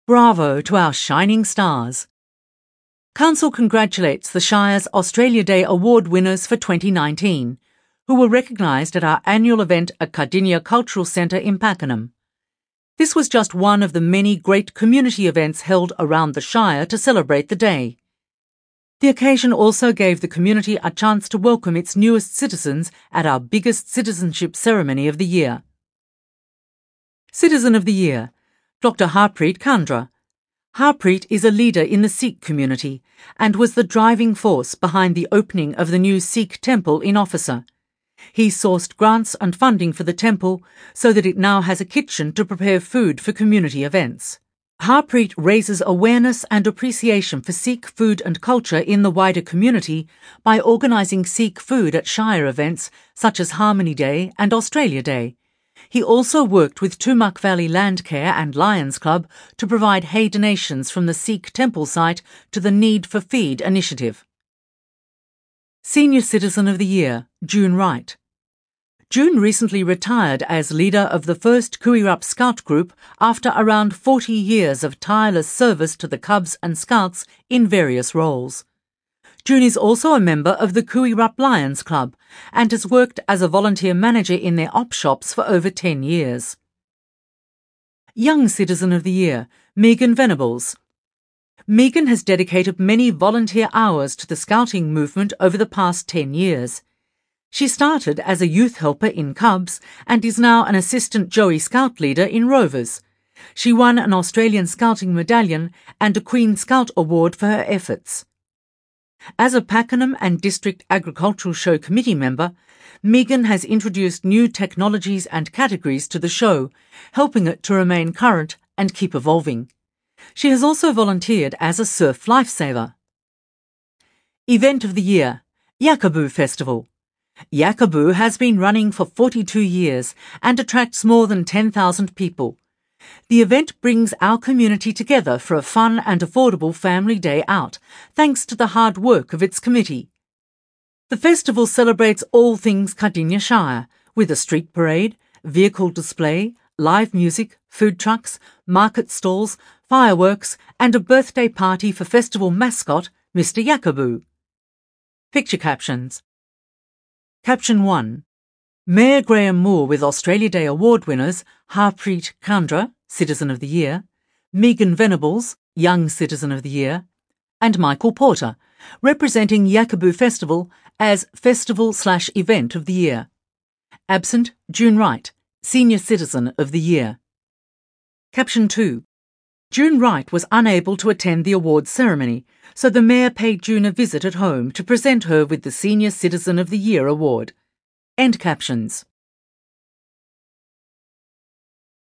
Bravo to our shining stars. Council congratulates the Shire's Australia Day Award winners for 2019, who were recognised at our annual event at Cardinia Cultural Centre in Pakenham. This was just one of the many great community events held around the Shire to celebrate the day. The occasion also gave the community a chance to welcome its newest citizens at our biggest citizenship ceremony of the year. Citizen of the Year, Dr. Harpreet Kandra. Harpreet is a leader in the Sikh community and was the driving force behind the opening of the new Sikh temple in Officer. He sourced grants and funding for the temple so that it now has a kitchen to prepare food for community events. Harpreet raises awareness and appreciation for Sikh food and culture in the wider community by organising Sikh food at Shire events such as Harmony Day and Australia Day. He also worked with Tumak Valley Landcare and Lions Club to provide hay donations from the Sikh temple site to the Need for Feed initiative. Senior Citizen of the Year, June Wright. June recently retired as leader of the first Kuirup Scout Group after around 40 years of tireless service to the Cubs and Scouts in various roles. June is also a member of the Kuirup Lions Club and has worked as a volunteer manager in their op shops for over 10 years. Young Citizen of the Year, Megan Venables. Megan has dedicated many volunteer hours to the Scouting movement over the past 10 years. She started as a youth helper in Cubs and is now an assistant Joey Scout leader in Rovers. She won an Australian Scouting Medallion and a Queen Scout Award for her efforts. As a Pakenham and District Agricultural Show Committee member, Megan has introduced new technologies and categories to the show, helping it to remain current and keep evolving. She has also volunteered as a surf lifesaver. Event of the Year, Yakaboo Festival. Yakaboo has been running for 42 years and attracts more than 10,000 people. The event brings our community together for a fun and affordable family day out, thanks to the hard work of its committee. The festival celebrates all things Cardinia Shire, with a street parade, vehicle display, live music, food trucks, market stalls, fireworks, and a birthday party for festival mascot, Mr. Yakaboo. Picture captions. Caption 1. Mayor Graham Moore with Australia Day Award winners Harpreet Kandra, Citizen of the Year, Megan Venables, Young Citizen of the Year, and Michael Porter, representing Yakaboo Festival as Festival/Event of the Year. Absent, June Wright, Senior Citizen of the Year. Caption 2. June Wright was unable to attend the awards ceremony, so the Mayor paid June a visit at home to present her with the Senior Citizen of the Year award. End captions.